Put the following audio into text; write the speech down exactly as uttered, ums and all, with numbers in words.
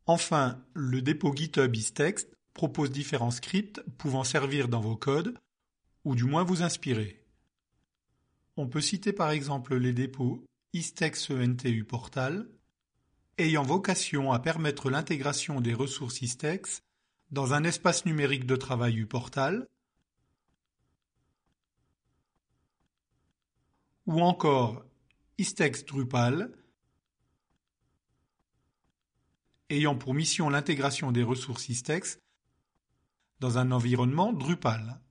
Enfin, le dépôt GitHub Istext propose différents scripts pouvant servir dans vos codes, ou du moins vous inspirer. On peut citer par exemple les dépôts ISTEX-ENTU Portal, ayant vocation à permettre l'intégration des ressources Istex dans un espace numérique de travail uPortal, ou encore Istex Drupal, ayant pour mission l'intégration des ressources Istex dans un environnement Drupal.